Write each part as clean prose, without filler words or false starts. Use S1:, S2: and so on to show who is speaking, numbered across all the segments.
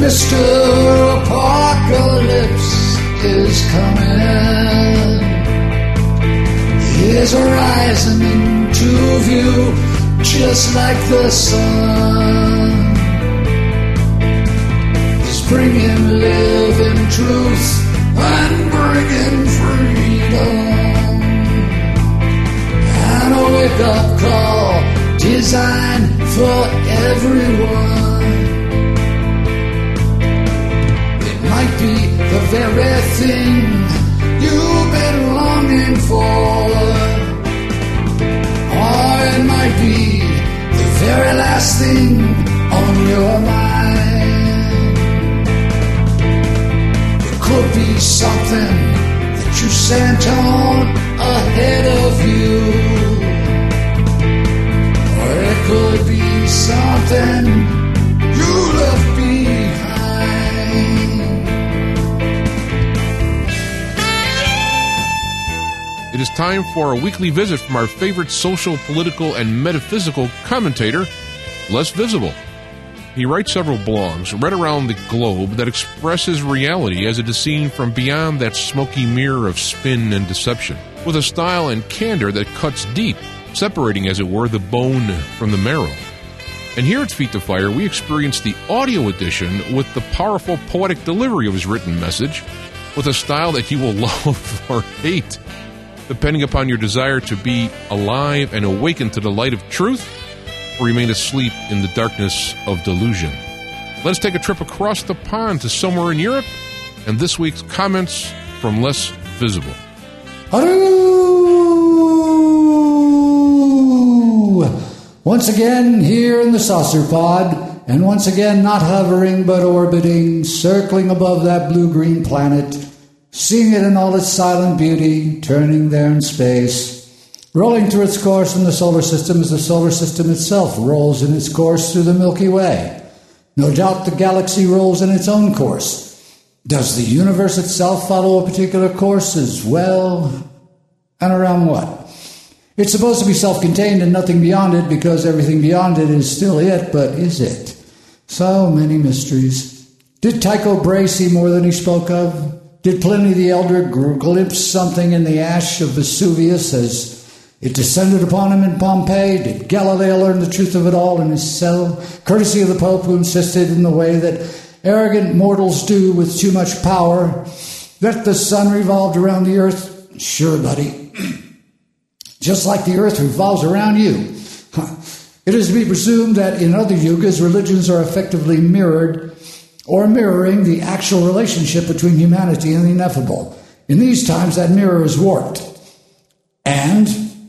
S1: Mr. Apocalypse is coming. He is rising into view just like the sun. He's bringing living truth and bringing freedom, and a wake-up call designed for everyone. It might be the very thing you've been longing for, or it might be the very last thing on your mind. It could be something that you sent on ahead of you, or it could be something you left behind.
S2: It is time for a weekly visit from our favorite social, political, and metaphysical commentator, Les Visible. He writes several blogs right around the globe that expresses reality as it is seen from beyond that smoky mirror of spin and deception, with a style and candor that cuts deep, separating, as it were, the bone from the marrow. And here at Feet to Fire, we experience the audio edition with the powerful poetic delivery of his written message, with a style that you will love or hate, depending upon your desire to be alive and awaken to the light of truth, or remain asleep in the darkness of delusion. Let's take a trip across the pond to somewhere in Europe, and this week's comments from Les Visible.
S1: Hello! Once again here in the saucer pod, and once again not hovering but orbiting, circling above that blue-green planet, seeing it in all its silent beauty, turning there in space, rolling through its course in the solar system as the solar system itself rolls in its course through the Milky Way. No doubt the galaxy rolls in its own course. Does the universe itself follow a particular course as well? And around what? It's supposed to be self-contained and nothing beyond it, because everything beyond it is still it, but is it? So many mysteries. Did Tycho Brahe see more than he spoke of? Did Pliny the Elder glimpse something in the ash of Vesuvius as it descended upon him in Pompeii? Did Galileo learn the truth of it all in his cell, courtesy of the Pope, who insisted, in the way that arrogant mortals do with too much power, that the sun revolved around the earth? Sure, buddy. Just like the earth revolves around you. It is to be presumed that in other yugas, religions are effectively mirrored or mirroring the actual relationship between humanity and the ineffable. In these times, that mirror is warped. And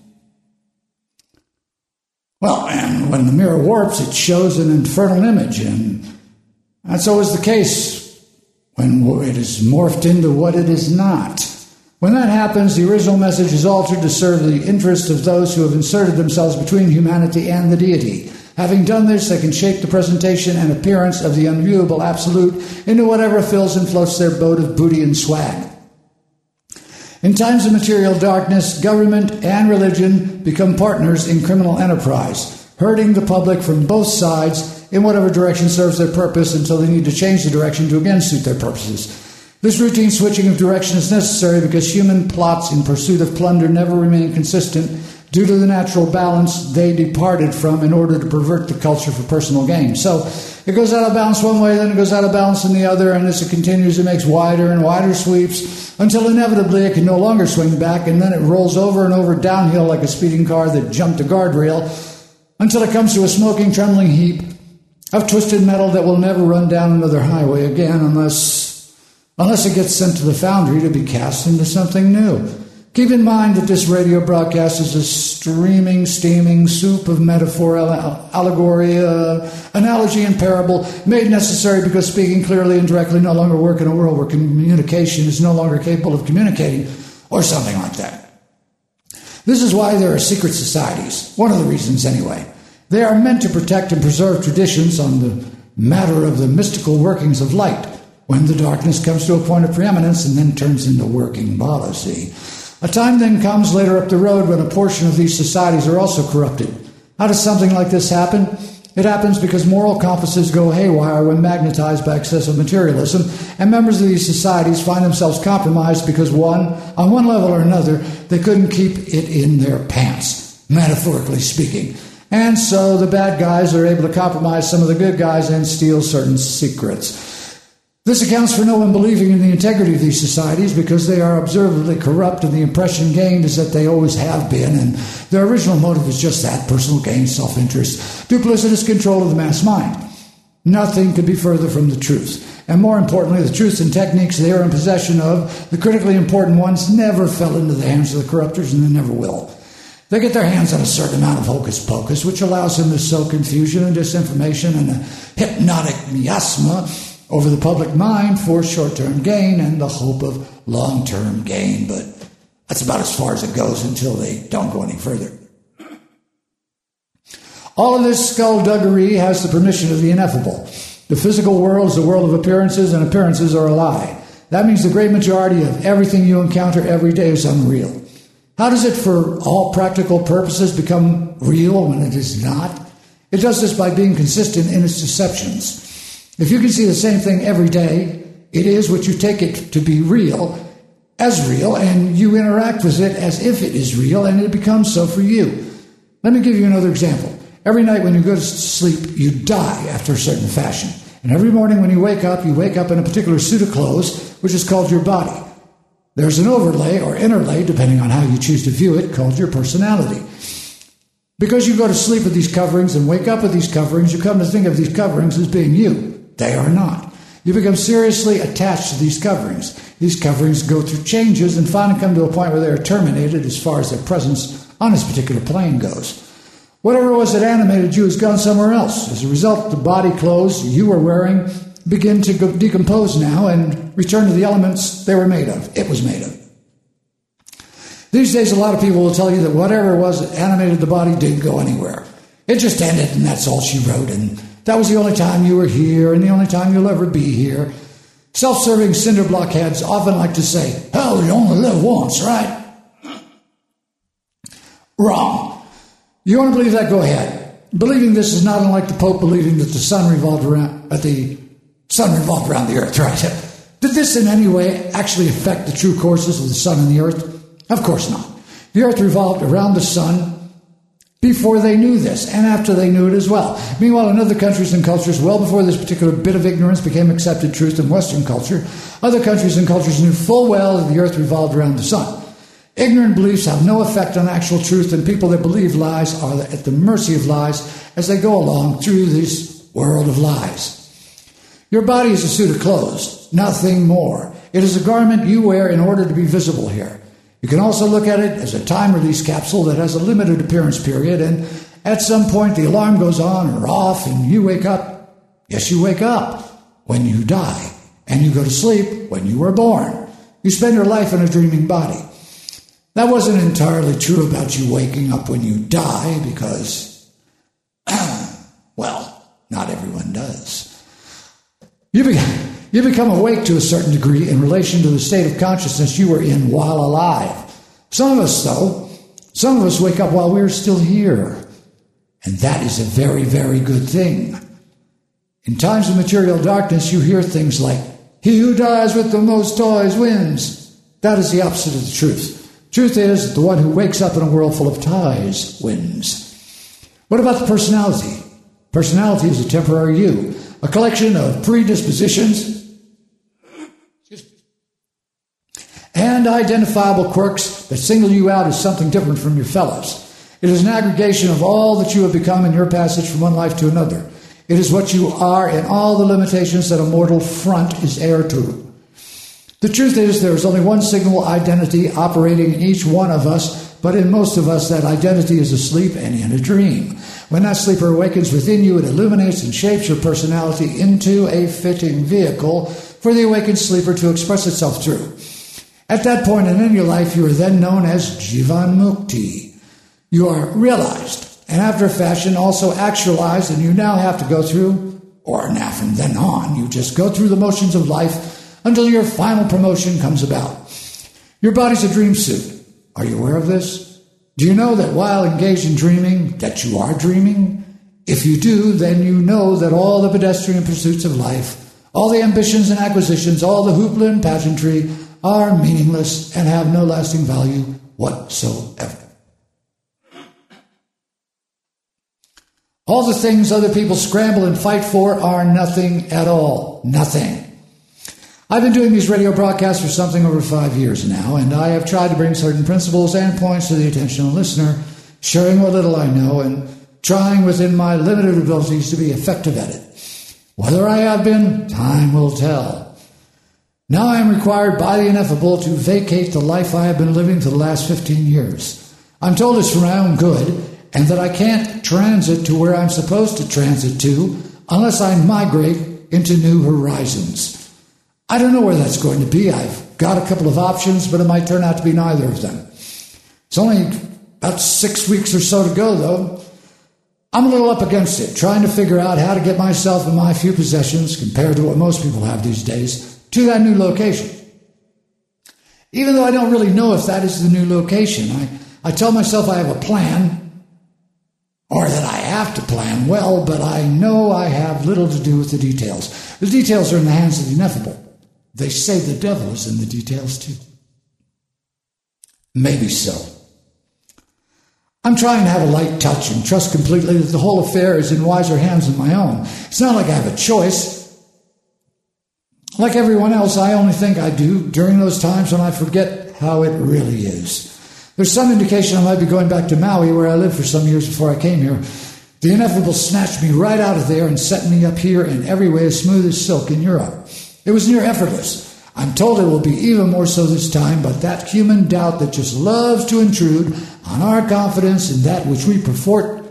S1: when the mirror warps, it shows an infernal image. And so is the case when it is morphed into what it is not. When that happens, the original message is altered to serve the interest of those who have inserted themselves between humanity and the deity. Having done this, they can shape the presentation and appearance of the unviewable absolute into whatever fills and floats their boat of booty and swag. In times of material darkness, government and religion become partners in criminal enterprise, hurting the public from both sides in whatever direction serves their purpose until they need to change the direction to again suit their purposes. This routine switching of direction is necessary because human plots in pursuit of plunder never remain consistent due to the natural balance they departed from in order to pervert the culture for personal gain. So it goes out of balance one way, then it goes out of balance in the other, and as it continues, it makes wider and wider sweeps until inevitably it can no longer swing back, and then it rolls over and over downhill like a speeding car that jumped a guardrail until it comes to a smoking, trembling heap of twisted metal that will never run down another highway again unless it gets sent to the foundry to be cast into something new. Keep in mind that this radio broadcast is a streaming, steaming soup of metaphor, allegory, analogy, and parable made necessary because speaking clearly and directly no longer work in a world where communication is no longer capable of communicating, or something like that. This is why there are secret societies, one of the reasons anyway. They are meant to protect and preserve traditions on the matter of the mystical workings of light, when the darkness comes to a point of preeminence and then turns into working policy. A time then comes later up the road when a portion of these societies are also corrupted. How does something like this happen? It happens because moral compasses go haywire when magnetized by excessive materialism, and members of these societies find themselves compromised because on one level or another, they couldn't keep it in their pants, metaphorically speaking. And so the bad guys are able to compromise some of the good guys and steal certain secrets. This accounts for no one believing in the integrity of these societies because they are observably corrupt, and the impression gained is that they always have been, and their original motive is just that: personal gain, self-interest, duplicitous control of the mass mind. Nothing could be further from the truth. And more importantly, the truths and techniques they are in possession of, the critically important ones, never fell into the hands of the corruptors, and they never will. They get their hands on a certain amount of hocus-pocus, which allows them to sow confusion and disinformation and a hypnotic miasma over the public mind for short-term gain and the hope of long-term gain. But that's about as far as it goes until they don't go any further. All of this skullduggery has the permission of the ineffable. The physical world is a world of appearances, and appearances are a lie. That means the great majority of everything you encounter every day is unreal. How does it, for all practical purposes, become real when it is not? It does this by being consistent in its deceptions. If you can see the same thing every day, it is what you take it to be real, as real, and you interact with it as if it is real, and it becomes so for you. Let me give you another example. Every night when you go to sleep, you die after a certain fashion. And every morning when you wake up in a particular suit of clothes, which is called your body. There's an overlay or interlay, depending on how you choose to view it, called your personality. Because you go to sleep with these coverings and wake up with these coverings, you come to think of these coverings as being you. They are not. You become seriously attached to these coverings. These coverings go through changes and finally come to a point where they are terminated as far as their presence on this particular plane goes. Whatever it was that animated you has gone somewhere else. As a result, the body clothes you were wearing begin to decompose now and return to the elements they were made of. It was made of. These days, a lot of people will tell you that whatever it was that animated the body didn't go anywhere. It just ended, and that's all she wrote, and that was the only time you were here and the only time you'll ever be here. Self-serving cinder block heads often like to say, hell, you only live once, right? Wrong. You want to believe that? Go ahead. Believing this is not unlike the Pope believing that the sun revolved around the earth, right? Did this in any way actually affect the true courses of the sun and the earth? Of course not. The earth revolved around the sun before they knew this, and after they knew it as well. Meanwhile, in other countries and cultures, well before this particular bit of ignorance became accepted truth in Western culture, other countries and cultures knew full well that the earth revolved around the sun. Ignorant beliefs have no effect on actual truth, and people that believe lies are at the mercy of lies as they go along through this world of lies. Your body is a suit of clothes, nothing more. It is a garment you wear in order to be visible here. You can also look at it as a time-release capsule that has a limited appearance period, and at some point the alarm goes on or off and you wake up. Yes, you wake up when you die, and you go to sleep when you were born. You spend your life in a dreaming body. That wasn't entirely true about you waking up when you die because, well, not everyone does. You become awake to a certain degree in relation to the state of consciousness you were in while alive. Some of us wake up while we're still here. And that is a very, very good thing. In times of material darkness, you hear things like, he who dies with the most toys wins. That is the opposite of the truth. Truth is that the one who wakes up in a world full of ties wins. What about the personality? Personality is a temporary you, a collection of predispositions and identifiable quirks that single you out as something different from your fellows. It is an aggregation of all that you have become in your passage from one life to another. It is what you are in all the limitations that a mortal front is heir to. The truth is there is only one single identity operating in each one of us, but in most of us that identity is asleep and in a dream. When that sleeper awakens within you, it illuminates and shapes your personality into a fitting vehicle for the awakened sleeper to express itself through. At that point in your life, you are then known as Jivan Mukti. You are realized, and after a fashion also actualized, and you now have to go through, or now from then on, you just go through the motions of life until your final promotion comes about. Your body's a dream suit. Are you aware of this? Do you know that while engaged in dreaming, that you are dreaming? If you do, then you know that all the pedestrian pursuits of life, all the ambitions and acquisitions, all the hoopla and pageantry are meaningless and have no lasting value whatsoever. All the things other people scramble and fight for are nothing at all. Nothing. I've been doing these radio broadcasts for something over 5 years now, and I have tried to bring certain principles and points to the attention of the listener, sharing what little I know and trying within my limited abilities to be effective at it. Whether I have been, time will tell. Now I am required by the ineffable to vacate the life I have been living for the last 15 years. I'm told it's for my own good, and that I can't transit to where I'm supposed to transit to unless I migrate into new horizons. I don't know where that's going to be. I've got a couple of options, but it might turn out to be neither of them. It's only about 6 weeks or so to go, though. I'm a little up against it, trying to figure out how to get myself and my few possessions, compared to what most people have these days, to that new location. Even though I don't really know if that is the new location, I tell myself I have a plan, or that I have to plan well, but I know I have little to do with the details. The details are in the hands of the ineffable. They say the devil is in the details too. Maybe so. I'm trying to have a light touch and trust completely that the whole affair is in wiser hands than my own. It's not like I have a choice. Like everyone else, I only think I do during those times when I forget how it really is. There's some indication I might be going back to Maui, where I lived for some years before I came here. The ineffable snatched me right out of there and set me up here in every way as smooth as silk in Europe. It was near effortless. I'm told it will be even more so this time, but that human doubt that just loves to intrude on our confidence in that which we purport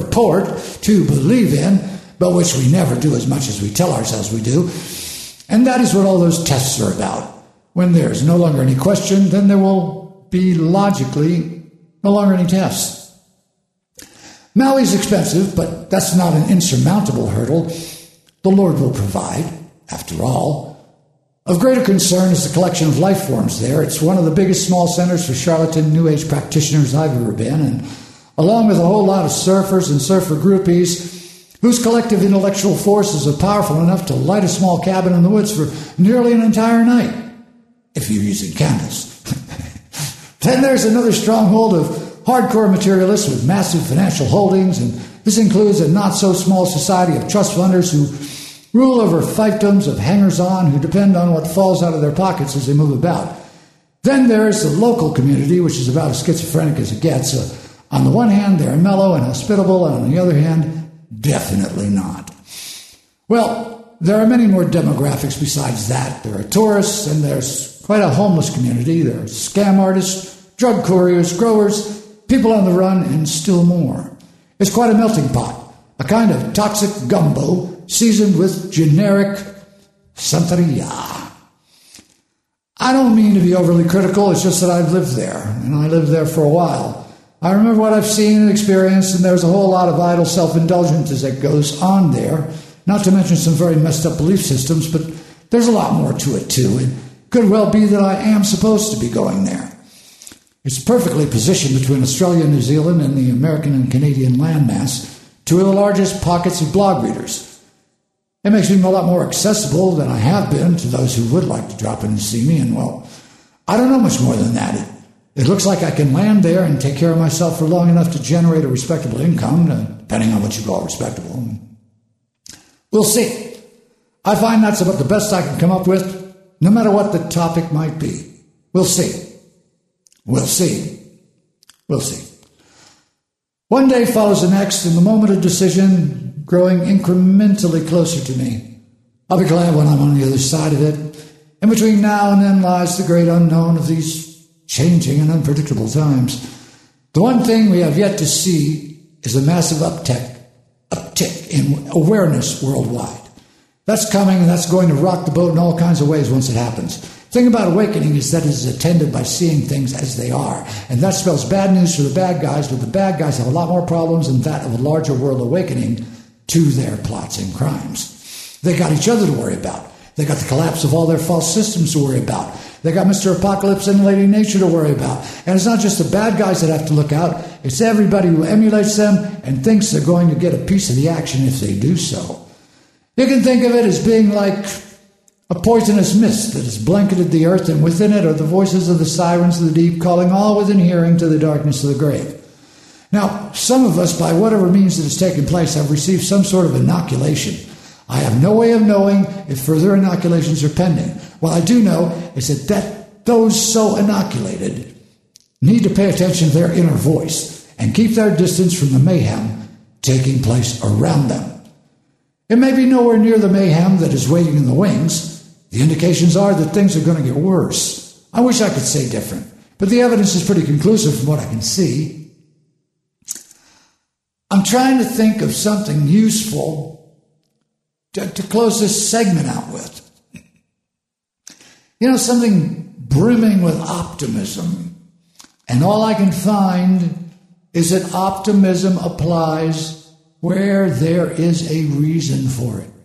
S1: to believe in, but which we never do as much as we tell ourselves we do. And that is what all those tests are about. When there's no longer any question, then there will be logically no longer any tests. Maui's expensive, but that's not an insurmountable hurdle. The Lord will provide, after all. Of greater concern is the collection of life forms there. It's one of the biggest small centers for charlatan New Age practitioners I've ever been, and along with a whole lot of surfers and surfer groupies whose collective intellectual forces are powerful enough to light a small cabin in the woods for nearly an entire night, if you're using candles. Then there's another stronghold of hardcore materialists with massive financial holdings, and this includes a not-so-small society of trust funders who rule over fiefdoms of hangers-on who depend on what falls out of their pockets as they move about. Then there's the local community, which is about as schizophrenic as it gets. On the one hand, they're mellow and hospitable, and on the other hand, definitely not. Well, there are many more demographics besides that. There are tourists, and there's quite a homeless community. There are scam artists, drug couriers, growers, people on the run, and still more. It's quite a melting pot, a kind of toxic gumbo seasoned with generic santeria. I don't mean to be overly critical, it's just that I've lived there, and I lived there for a while. I remember what I've seen and experienced, and there's a whole lot of idle self-indulgence that goes on there, not to mention some very messed up belief systems, but there's a lot more to it too. It could well be that I am supposed to be going there. It's perfectly positioned between Australia and New Zealand and the American and Canadian landmass, two of the largest pockets of blog readers. It makes me a lot more accessible than I have been to those who would like to drop in and see me, and well, I don't know much more than that. It looks like I can land there and take care of myself for long enough to generate a respectable income, depending on what you call respectable. We'll see. I find that's about the best I can come up with, no matter what the topic might be. We'll see. We'll see. We'll see. One day follows the next, and the moment of decision growing incrementally closer to me. I'll be glad when I'm on the other side of it. And between now and then lies the great unknown of these changing and unpredictable times. The one thing we have yet to see is a massive uptick in awareness worldwide. That's coming, and that's going to rock the boat in all kinds of ways once it happens. The thing about awakening is that it is attended by seeing things as they are. And that spells bad news for the bad guys, but the bad guys have a lot more problems than that of a larger world awakening to their plots and crimes. They got each other to worry about. They got the collapse of all their false systems to worry about. They got Mr. Apocalypse and Lady Nature to worry about. And it's not just the bad guys that have to look out. It's everybody who emulates them and thinks they're going to get a piece of the action if they do so. You can think of it as being like a poisonous mist that has blanketed the earth, and within it are the voices of the sirens of the deep, calling all within hearing to the darkness of the grave. Now, some of us, by whatever means it has taken place, have received some sort of inoculation. I have no way of knowing if further inoculations are pending. What I do know is that those so inoculated need to pay attention to their inner voice and keep their distance from the mayhem taking place around them. It may be nowhere near the mayhem that is waiting in the wings. The indications are that things are going to get worse. I wish I could say different, but the evidence is pretty conclusive from what I can see. I'm trying to think of something useful to close this segment out with. You know, something brimming with optimism. And all I can find is that optimism applies where there is a reason for it.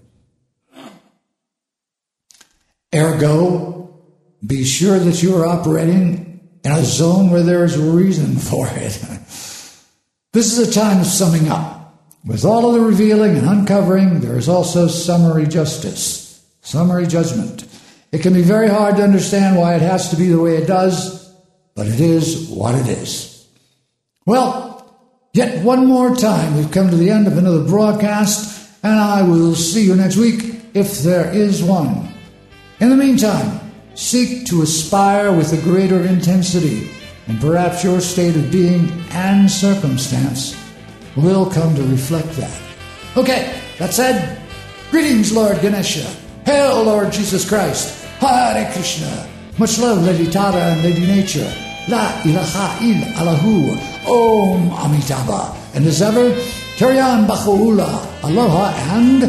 S1: Ergo, be sure that you are operating in a zone where there is a reason for it. This is a time of summing up. With all of the revealing and uncovering, there is also summary justice, summary judgment. It can be very hard to understand why it has to be the way it does, but it is what it is. Well, yet one more time, we've come to the end of another broadcast, and I will see you next week if there is one. In the meantime, seek to aspire with a greater intensity, and perhaps your state of being and circumstance will come to reflect that. Okay, that said, greetings, Lord Ganesha. Hail, Lord Jesus Christ. Hare Krishna. Much love, Lady Tara and Lady Nature. La ilaha il Allahu. Om Amitabha. And as ever, carry on, Bakha'u'llah. Aloha and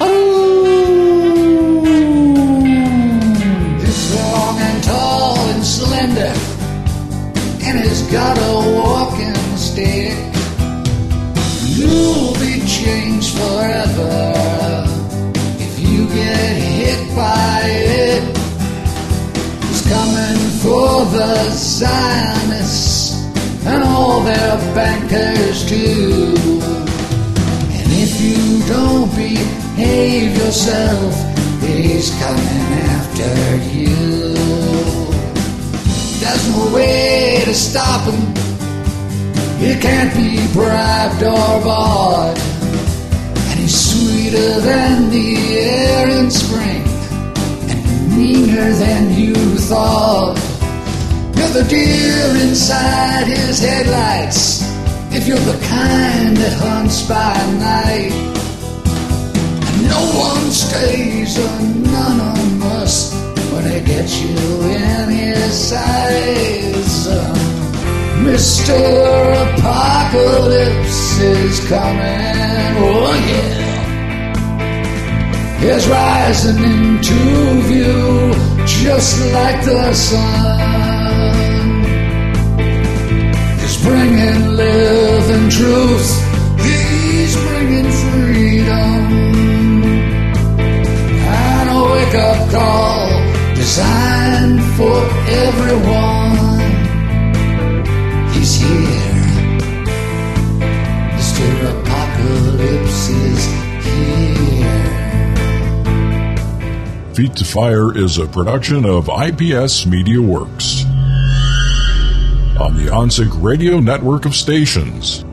S1: Aru. It's long and tall and slender, and has got a walking stick. You'll be changed forever if you get hit by it. He's coming for the Zionists and all their bankers too. And if you don't behave yourself, he's coming after you. There's no way to stop him. He can't be bribed or bought. And he's sweeter than the air in spring and meaner than you thought. You're the deer inside his headlights if you're the kind that hunts by night. And no one stays anonymous when they get you in his sights. Mr. Apocalypse is coming, oh yeah. He's rising into view just like the sun. He's bringing living truth, he's bringing freedom, and a wake-up call designed for everyone. He's here. Mr. Apocalypse is here.
S3: Feet to Fire is a production of IPS Media Works on the OnSync Radio network of stations.